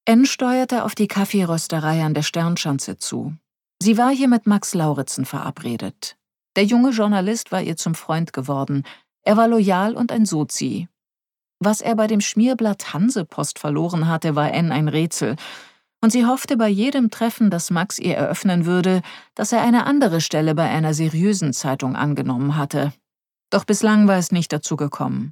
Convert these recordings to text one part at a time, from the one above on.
Anne steuerte auf die Kaffeerösterei an der Sternschanze zu. Sie war hier mit Max Lauritzen verabredet. Der junge Journalist war ihr zum Freund geworden. Er war loyal und ein Sozi. Was er bei dem Schmierblatt Hansepost verloren hatte, war Anne ein Rätsel. Und sie hoffte bei jedem Treffen, dass Max ihr eröffnen würde, dass er eine andere Stelle bei einer seriösen Zeitung angenommen hatte. Doch bislang war es nicht dazu gekommen.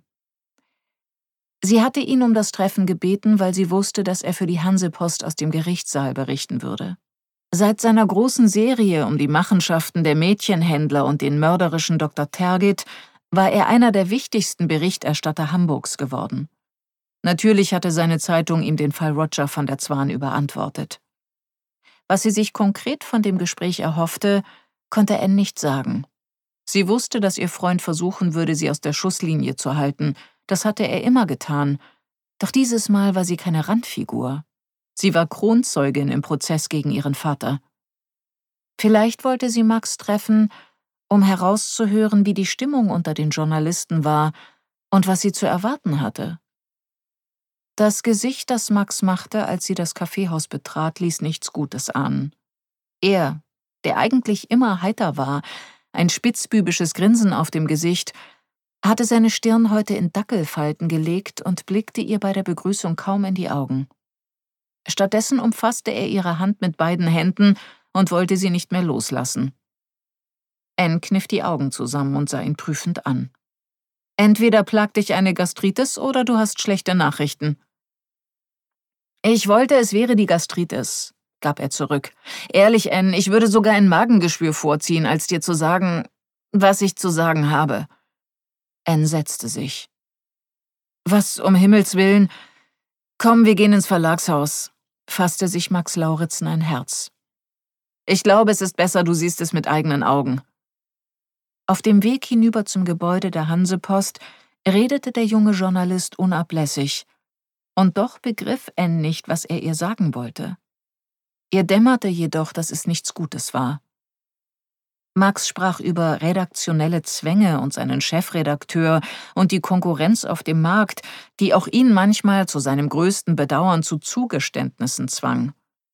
Sie hatte ihn um das Treffen gebeten, weil sie wusste, dass er für die Hansepost aus dem Gerichtssaal berichten würde. Seit seiner großen Serie um die Machenschaften der Mädchenhändler und den mörderischen Dr. Tergit war er einer der wichtigsten Berichterstatter Hamburgs geworden. Natürlich hatte seine Zeitung ihm den Fall Roger van der Zwaan überantwortet. Was sie sich konkret von dem Gespräch erhoffte, konnte Anne nicht sagen. Sie wusste, dass ihr Freund versuchen würde, sie aus der Schusslinie zu halten. Das hatte er immer getan. Doch dieses Mal war sie keine Randfigur. Sie war Kronzeugin im Prozess gegen ihren Vater. Vielleicht wollte sie Max treffen, um herauszuhören, wie die Stimmung unter den Journalisten war und was sie zu erwarten hatte. Das Gesicht, das Max machte, als sie das Kaffeehaus betrat, ließ nichts Gutes ahnen. Er, der eigentlich immer heiter war, ein spitzbübisches Grinsen auf dem Gesicht, hatte seine Stirn heute in Dackelfalten gelegt und blickte ihr bei der Begrüßung kaum in die Augen. Stattdessen umfasste er ihre Hand mit beiden Händen und wollte sie nicht mehr loslassen. Anne kniff die Augen zusammen und sah ihn prüfend an. »Entweder plagt dich eine Gastritis oder du hast schlechte Nachrichten.« »Ich wollte, es wäre die Gastritis«, gab er zurück. »Ehrlich, Anne, ich würde sogar ein Magengeschwür vorziehen, als dir zu sagen, was ich zu sagen habe.« Anne setzte sich. »Was um Himmels Willen? Komm, wir gehen ins Verlagshaus«, fasste sich Max Lauritzen ein Herz. »Ich glaube, es ist besser, du siehst es mit eigenen Augen.« Auf dem Weg hinüber zum Gebäude der Hansepost redete der junge Journalist unablässig. Und doch begriff Anne nicht, was er ihr sagen wollte. Ihr dämmerte jedoch, dass es nichts Gutes war. Max sprach über redaktionelle Zwänge und seinen Chefredakteur und die Konkurrenz auf dem Markt, die auch ihn manchmal zu seinem größten Bedauern zu Zugeständnissen zwang.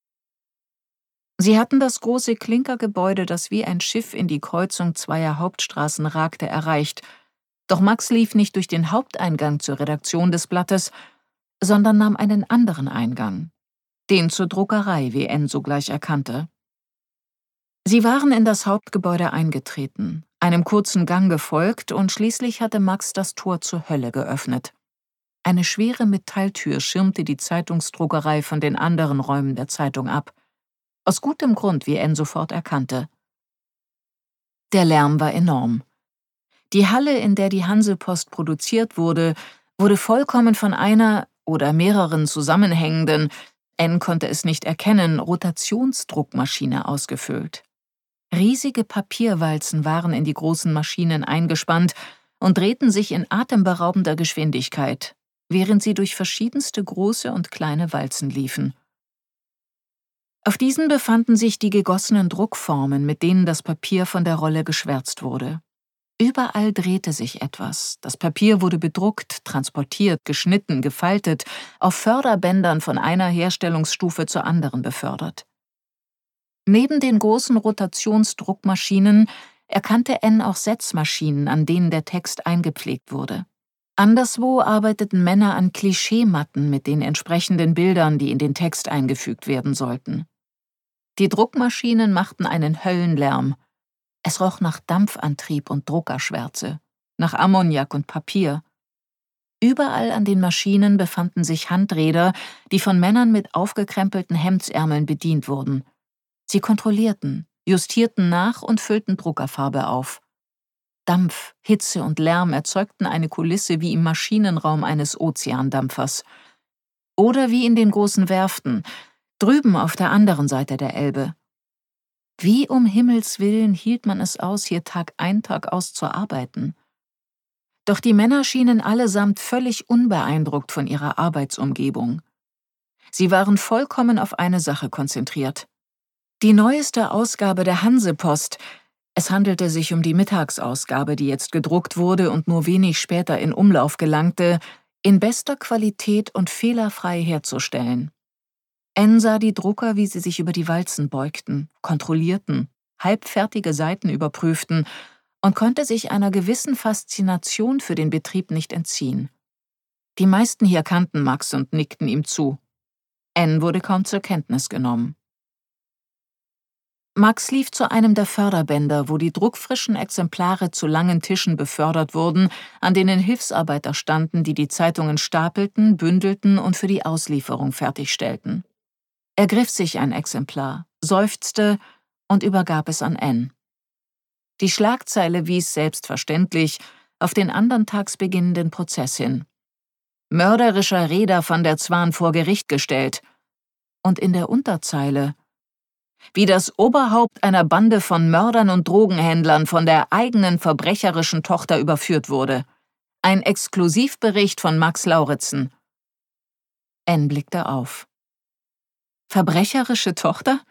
Sie hatten das große Klinkergebäude, das wie ein Schiff in die Kreuzung zweier Hauptstraßen ragte, erreicht. Doch Max lief nicht durch den Haupteingang zur Redaktion des Blattes, sondern nahm einen anderen Eingang, den zur Druckerei, wie Anne sogleich erkannte. Sie waren in das Hauptgebäude eingetreten, einem kurzen Gang gefolgt und schließlich hatte Max das Tor zur Hölle geöffnet. Eine schwere Metalltür schirmte die Zeitungsdruckerei von den anderen Räumen der Zeitung ab. Aus gutem Grund, wie Anne sofort erkannte. Der Lärm war enorm. Die Halle, in der die Hansepost produziert wurde, wurde vollkommen von einer oder mehreren zusammenhängenden, Anne konnte es nicht erkennen, Rotationsdruckmaschine ausgefüllt. Riesige Papierwalzen waren in die großen Maschinen eingespannt und drehten sich in atemberaubender Geschwindigkeit, während sie durch verschiedenste große und kleine Walzen liefen. Auf diesen befanden sich die gegossenen Druckformen, mit denen das Papier von der Rolle geschwärzt wurde. Überall drehte sich etwas. Das Papier wurde bedruckt, transportiert, geschnitten, gefaltet, auf Förderbändern von einer Herstellungsstufe zur anderen befördert. Neben den großen Rotationsdruckmaschinen erkannte Anne auch Setzmaschinen, an denen der Text eingepflegt wurde. Anderswo arbeiteten Männer an Klischeematten mit den entsprechenden Bildern, die in den Text eingefügt werden sollten. Die Druckmaschinen machten einen Höllenlärm. Es roch nach Dampfantrieb und Druckerschwärze, nach Ammoniak und Papier. Überall an den Maschinen befanden sich Handräder, die von Männern mit aufgekrempelten Hemdsärmeln bedient wurden. Sie kontrollierten, justierten nach und füllten Druckerfarbe auf. Dampf, Hitze und Lärm erzeugten eine Kulisse wie im Maschinenraum eines Ozeandampfers. Oder wie in den großen Werften, drüben auf der anderen Seite der Elbe. Wie um Himmels Willen hielt man es aus, hier Tag ein, Tag aus zu arbeiten? Doch die Männer schienen allesamt völlig unbeeindruckt von ihrer Arbeitsumgebung. Sie waren vollkommen auf eine Sache konzentriert. Die neueste Ausgabe der Hansepost, es handelte sich um die Mittagsausgabe, die jetzt gedruckt wurde und nur wenig später in Umlauf gelangte, in bester Qualität und fehlerfrei herzustellen. Anne sah die Drucker, wie sie sich über die Walzen beugten, kontrollierten, halbfertige Seiten überprüften und konnte sich einer gewissen Faszination für den Betrieb nicht entziehen. Die meisten hier kannten Max und nickten ihm zu. Anne wurde kaum zur Kenntnis genommen. Max lief zu einem der Förderbänder, wo die druckfrischen Exemplare zu langen Tischen befördert wurden, an denen Hilfsarbeiter standen, die die Zeitungen stapelten, bündelten und für die Auslieferung fertigstellten. Er griff sich ein Exemplar, seufzte und übergab es an Anne. Die Schlagzeile wies selbstverständlich auf den andern Tags beginnenden Prozess hin. Mörderischer Reeder von der Zwan vor Gericht gestellt. Und in der Unterzeile: Wie das Oberhaupt einer Bande von Mördern und Drogenhändlern von der eigenen verbrecherischen Tochter überführt wurde. Ein Exklusivbericht von Max Lauritzen. Anne blickte auf. Verbrecherische Tochter?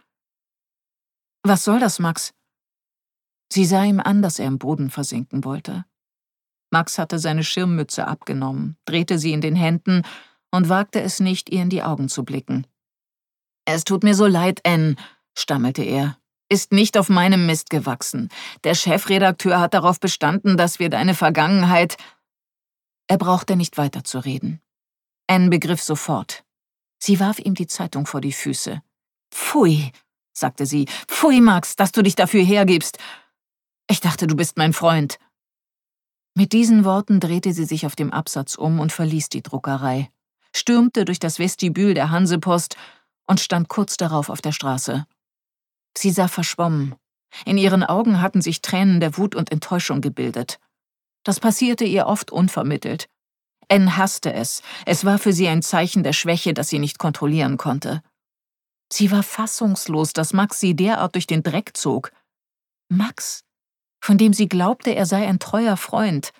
Was soll das, Max? Sie sah ihm an, dass er im Boden versinken wollte. Max hatte seine Schirmmütze abgenommen, drehte sie in den Händen und wagte es nicht, ihr in die Augen zu blicken. »Es tut mir so leid, Anne«, stammelte er. »Ist nicht auf meinem Mist gewachsen. Der Chefredakteur hat darauf bestanden, dass wir deine Vergangenheit...« Er brauchte nicht weiterzureden. Anne begriff sofort. Sie warf ihm die Zeitung vor die Füße. »Pfui«, sagte sie. »Pfui, Max, dass du dich dafür hergibst. Ich dachte, du bist mein Freund.« Mit diesen Worten drehte sie sich auf dem Absatz um und verließ die Druckerei, stürmte durch das Vestibül der Hansepost und stand kurz darauf auf der Straße. Sie sah verschwommen. In ihren Augen hatten sich Tränen der Wut und Enttäuschung gebildet. Das passierte ihr oft unvermittelt. Anne hasste es. Es war für sie ein Zeichen der Schwäche, das sie nicht kontrollieren konnte. Sie war fassungslos, dass Max sie derart durch den Dreck zog. Max, von dem sie glaubte, er sei ein treuer Freund.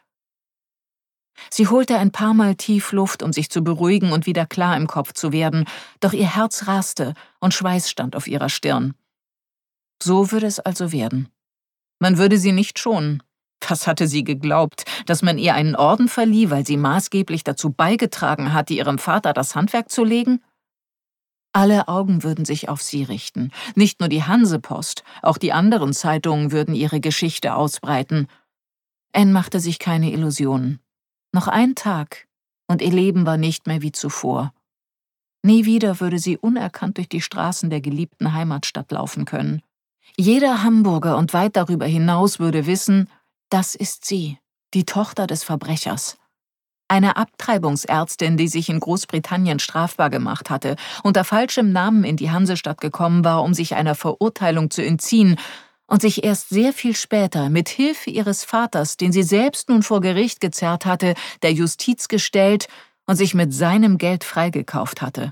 Sie holte ein paar Mal tief Luft, um sich zu beruhigen und wieder klar im Kopf zu werden, doch ihr Herz raste und Schweiß stand auf ihrer Stirn. So würde es also werden. Man würde sie nicht schonen. Was hatte sie geglaubt, dass man ihr einen Orden verlieh, weil sie maßgeblich dazu beigetragen hatte, ihrem Vater das Handwerk zu legen? Alle Augen würden sich auf sie richten. Nicht nur die Hansepost, auch die anderen Zeitungen würden ihre Geschichte ausbreiten. Anne machte sich keine Illusionen. Noch ein Tag, und ihr Leben war nicht mehr wie zuvor. Nie wieder würde sie unerkannt durch die Straßen der geliebten Heimatstadt laufen können. Jeder Hamburger und weit darüber hinaus würde wissen, das ist sie, die Tochter des Verbrechers. Eine Abtreibungsärztin, die sich in Großbritannien strafbar gemacht hatte, unter falschem Namen in die Hansestadt gekommen war, um sich einer Verurteilung zu entziehen und sich erst sehr viel später mit Hilfe ihres Vaters, den sie selbst nun vor Gericht gezerrt hatte, der Justiz gestellt und sich mit seinem Geld freigekauft hatte.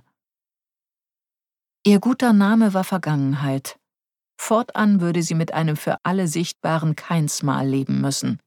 Ihr guter Name war Vergangenheit. Fortan würde sie mit einem für alle sichtbaren Keinsmal leben müssen.